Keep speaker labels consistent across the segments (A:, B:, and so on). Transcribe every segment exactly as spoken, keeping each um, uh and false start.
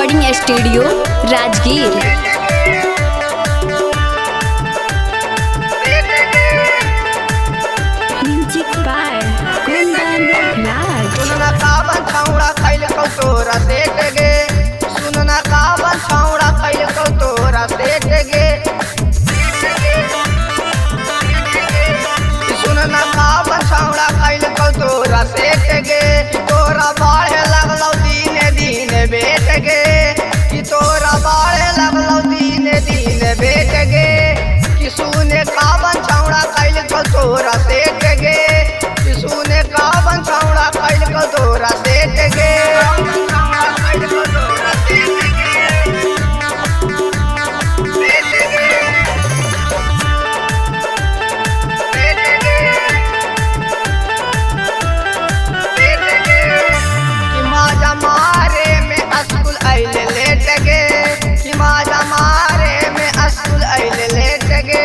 A: Recording studio Rajgir. Music by Kundan Raj.
B: सुनना कावन छौड़ा खैल कौ तोरा सेठ गे, सुनना कावन छौड़ा खैल कौ तोरा सेठ गे, सुनना कावन छौड़ा खैल कौ तोरा सेठ गे, तोरा बाढ़े लगलौ दीने दीने बेट गे, कि तोरा बाढ़े लगलौ दीने दीने बेट गे, कि सुने कावन छौड़ा खैल कौ तोरा सेठ गे, कि सुने कावन छौड़ा खैल कौ तोरा सेठ गे, खैल कौ तोरा सेठ गे, सेठ गे, सेठ गे, सेठ गे, कि माजा मारे में स्कूल अइले लेट गे, कि माजा मारे में स्कूल अइले लेट गे,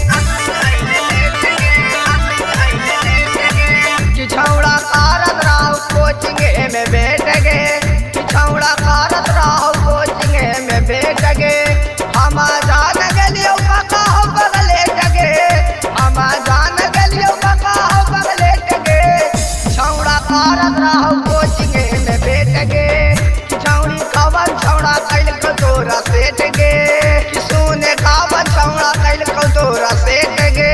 B: कि छौड़ा कारत राव कोचिंग में बैठ गे, कि छौड़ा कारत राव कोचिंग में बैठ गे, हम जान गलियो काका हो बगले जगे, हम जान गलियो काका हो बगले जगे, छौड़ा कारत राव कोचिंग में बैठ गे, कि छौड़ी कावन छौड़ा कैल को तोरा सेठ गे, कि सुने कावन छौड़ा कैल को तोरा सेठ गे,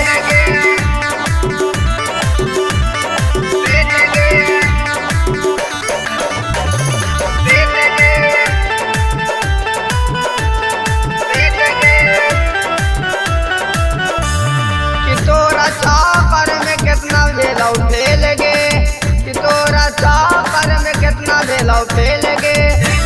B: भेलौ फेल गे, कि तोरा चाकर में कितना भेलौ फेल गे,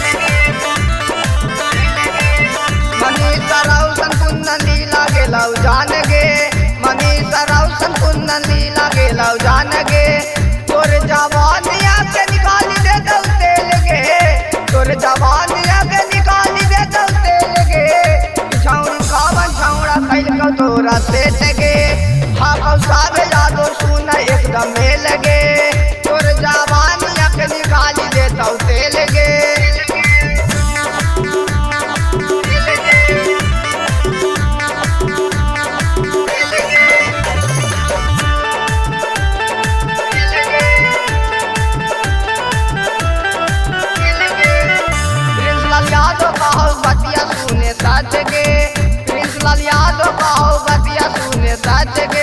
B: मनीषा रौशन कुंदन लीला गेलौ जान गे, मनीषा रौशन कुंदन लीला गेलौ जान गे, तोर जवानिया के निकाली दे दौ तेल गे, तोर जवानिया के निकाली दे दौ तेल गे, छौड़ी कावन छौड़ा कैल कौ तोरा सेठ गे, हाँ साबे यादो सुन एकदम मेल गे, तोर जवानिया के निकाली देतौ तेल गे, प्रिंसलाल यादव कहो बतिया सुने सच गे, प्रिंसलाल यादव कहो बतिया सुने सच गे,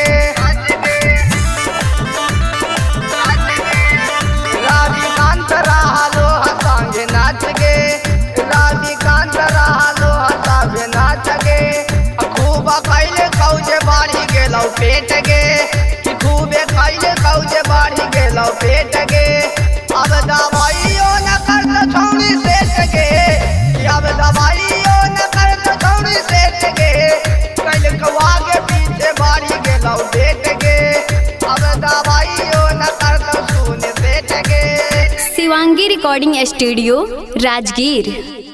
B: राधिकांत रहलो संगे नाच गे, राधिकांत रहलो संगे नाच गे, खूब खैले कौजे बाढ़ी गेलौ पेट गे, कि खूबे खैले कौजे बाढ़ी गेलौ पेट गे, अब दवाइयो न करत छौड़ी सेठ गे, कि अब दवाइयो न करत छौड़ी सेठ गे, कैल कौ आगे पीछे बाढ़ी गेलौ पेट गे, अब दवाइयो न करत सुन सेठ गे।
A: Shivangi recording studio Rajgir.